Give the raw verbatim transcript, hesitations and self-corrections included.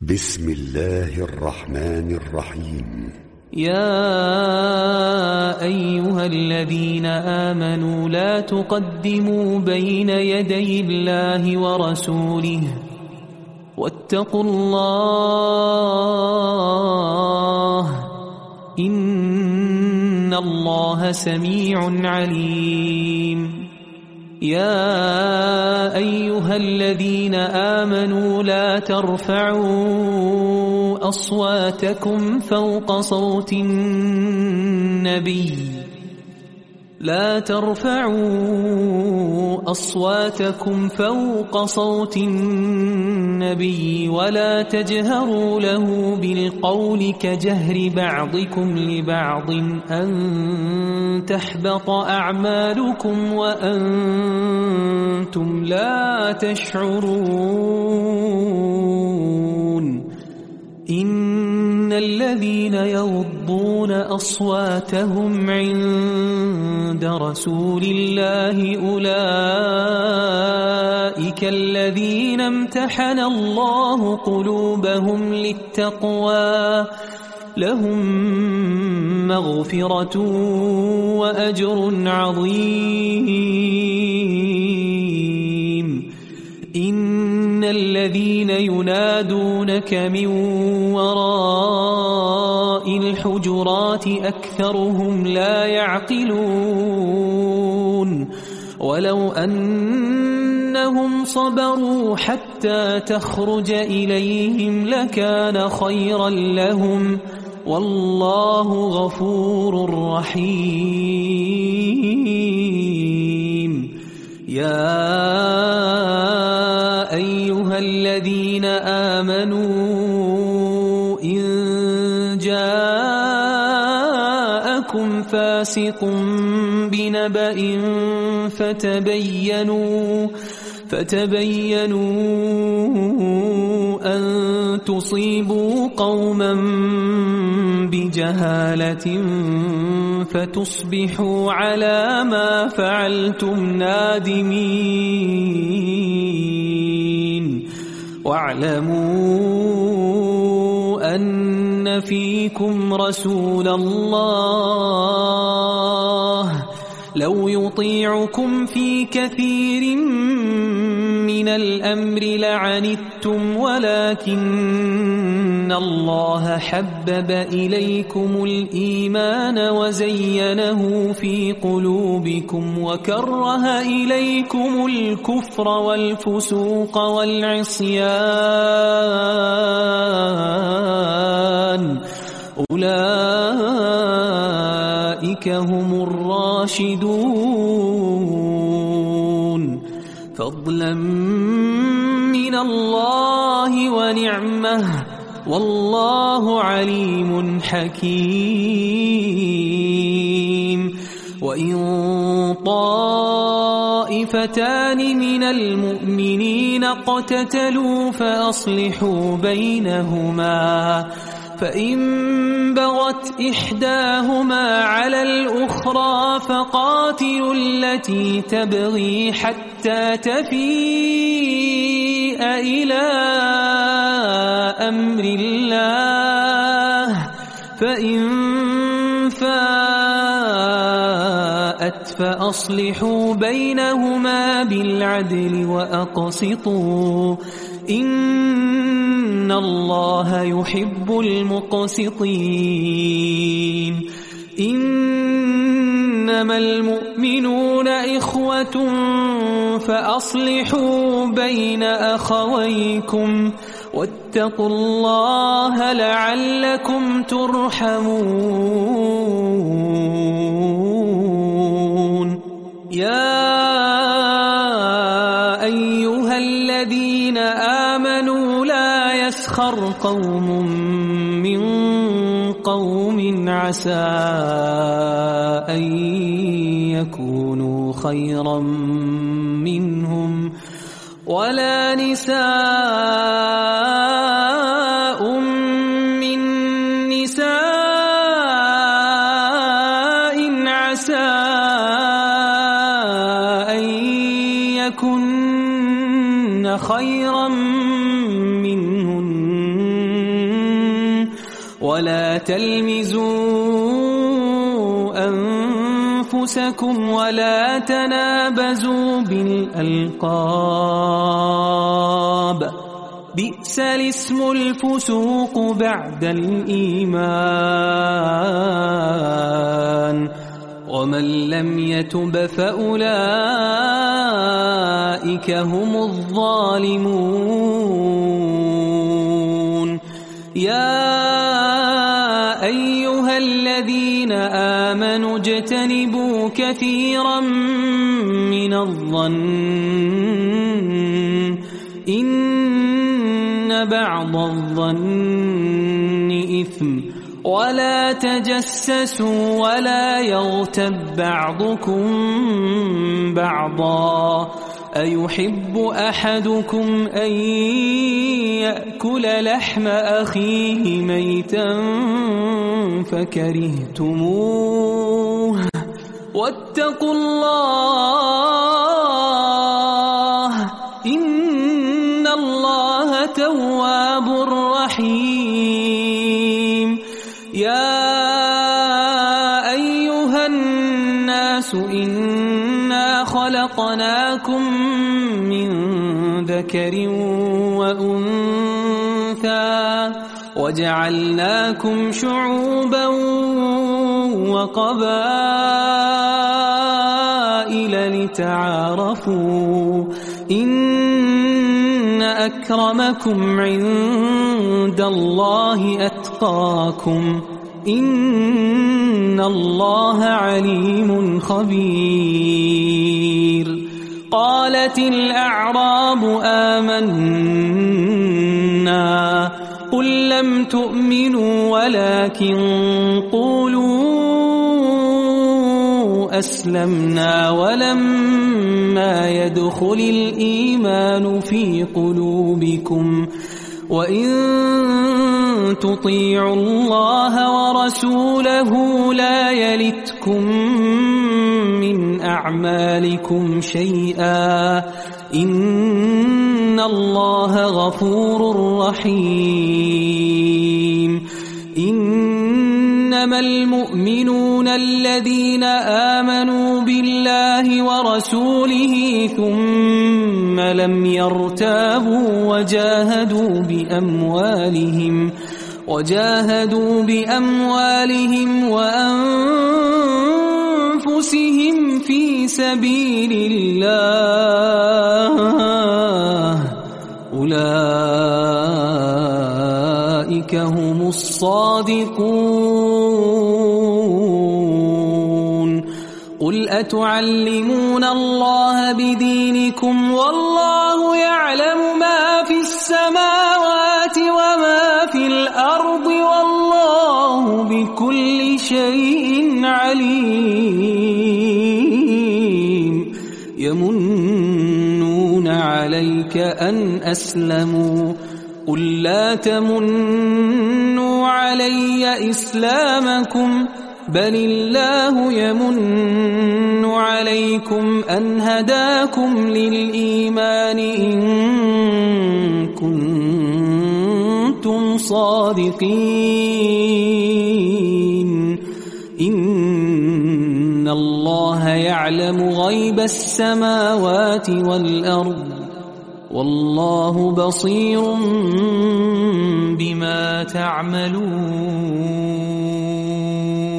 بسم الله الرحمن الرحيم. يا أيها الذين آمنوا لا تقدموا بين يدي الله ورسوله واتقوا الله إن الله سميع عليم. يا أيها الذين آمنوا لا ترفعوا أصواتكم فوق صوت النبي لا ترفعوا أصواتكم فوق صوت النبي ولا تجهروا له بالقول كجهر بعضكم لبعض أن تحبط أعمالكم وأنتم لا تشعرون. إن الذين يغضون أصواتهم عند رسول الله أولئك الذين امتحن الله قلوبهم للتقوى لهم مغفرة وأجر عظيم. إن الذين ينادونك من وراء الحجرات أكثرهم لا يعقلون. ولو أنهم صبروا حتى تخرج إليهم لكان خيرا لهم والله غفور رحيم. يا أيها الذين آمنوا إن جاءكم فاسق بنبأ فتبينوا فتبينوا أن تصيبوا قوما بجهالة فتصبحوا على ما فعلتم نادمين. واعلموا أن فيكم رسول الله لو يطيعكم في كثير من الأمر لعنتم ولكن الله حبب إليكم الإيمان وزينه في قلوبكم وكره إليكم الكفر والفسوق والعصيان أولئك هم الراشدون فضلا من الله ونعمه والله عليم حكيم. وإن طائفتان من المؤمنين اقتتلوا فأصلحوا بينهما فإن بغت إحداهما على الأخرى فقاتلوا التي تبغي حتى تفيء إلى أمر الله فإن فاءت فأصلحوا بينهما بالعدل وأقسطوا إن الله يحب المقسطين. إنما المؤمنون إخوة فأصلحوا بين أخويكم واتقوا الله لعلكم ترحمون. يا أيها الذين آمنوا لا يسخر قوم من قوم عسى أن يكونوا خيرا منهم ولا نساء من نساء عسى أن يكن خيرا منهن ولا تلمزوا أنفسكم ولا تنابزوا بالألقاب بئس الاسم الفسوق بعد الإيمان ومن لم يتب فأولئك هم الظالمون يا أيها الذين آمنوا اجتنبوا كثيرا من الظن إن بعض الظن إثم ولا تجسسوا ولا يغتب بعضكم بعضا أيحب أحدكم أن يأكل لحم أخيه ميتا فكرهتموه واتقوا الله إن الله تواب رحيم يا أيها الناس إنا خلقناكم من ذكر وأنثى وجعلناكم شعوبا وقبائل لتعارفوا إن أكرمكم عند الله أتقاكم إن الله عليم خبير قالت الأعراب آمنا قل لم تؤمنوا ولكن قولوا أسلمنا ولما يدخل الإيمان في قلوبكم وإن تطيعوا الله ورسوله لا يلتكم من أعمالكم شيئا إن الله غفور رحيم إنما المؤمنون الذين آمنوا بالله ورسوله ثم لم يرتابوا وجاهدوا بأموالهم وجاهدوا بأموالهم وأنفسهم في سبيل الله أولئك هم الصادقون قل أتعلمون الله بدينكم والله يعلم ما في السماوات وما في الأرض والله بكل شيء عليم يمنون عليك أن أسلموا قل لا تمنوا علي إسلامكم بل الله يمن عليكم أن هداكم للإيمان إن كنتم صادقين إن الله يعلم غيب السماوات والأرض والله بصير بما تعملون